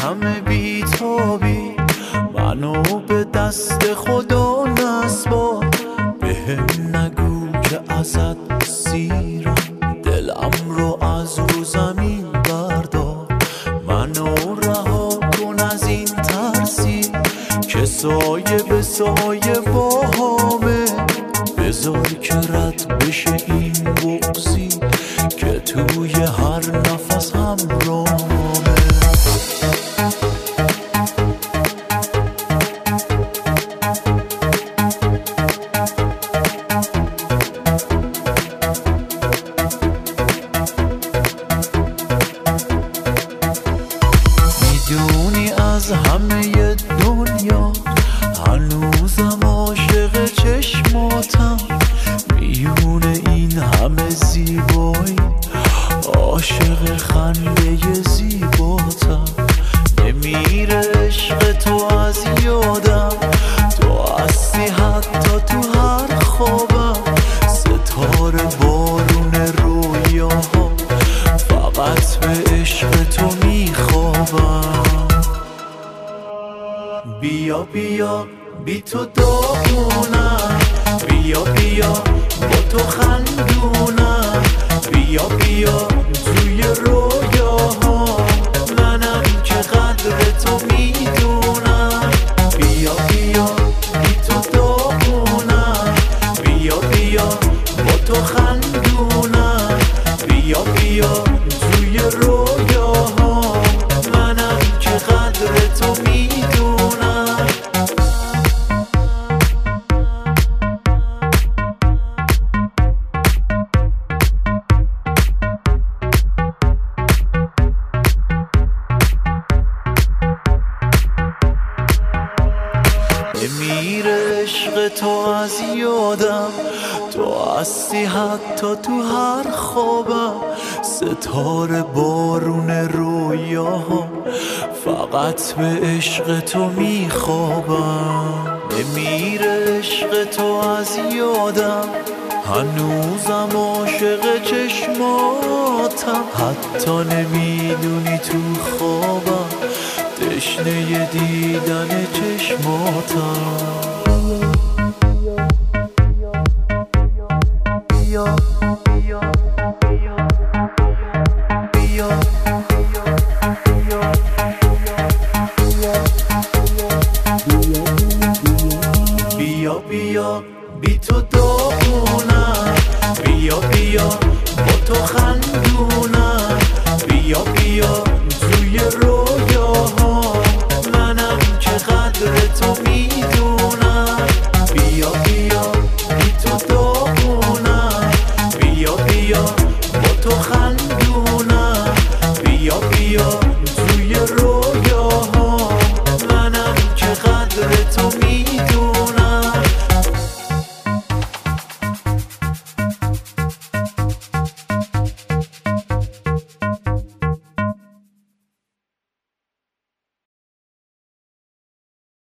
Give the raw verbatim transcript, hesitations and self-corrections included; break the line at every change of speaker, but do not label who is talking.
همه بیتابی منو به دست خدا نسپار. بهم نگو که ازت سیرم، دلم رو از رو زمین بردار. منو رها کن از این ترسی که سایه به سایه باهامه. بذار که رد بشه این بغضی که توی هر نفس همراهمه. میدونی از همه دنیا هنوزم عاشق چشماتم. میونه این همه زیبایی عاشق خنده زیباتم. نمیره عشق تو از یادم، تو هستی حتی تو هر خوابم. ستاره بارون رویاها، فقط به عشق تو میخوابم. بیا بیا بی تو داغونم، بیا بیا با تو خندونم. بیا بیا توی رویاها، منم که قدر تو میدونم. بیا بیا بی تو داغونم، بیا بیا با تو خندونم. بیا بیا توی رویاها، منم که قدر تو میدونم. نمیره عشق تو از یادم، تو هستی حتی تو هر خوابم. ستاره بارون رویاها، فقط به عشق تو میخوابم. نمیره عشق تو از یادم، هنوزم عاشق چشماتم. حتی نمیدونی تو خوابم تشنه دیدن چشماتم. بیا بیا بیا بیا بیا بیا بی تو داغونم. بیا بیا با تو خندونم. بیا بیا توی رویاها، منم که قدر تو میدونم. بیا بیا بی تو داغونم. بیا بیا با تو خندونم.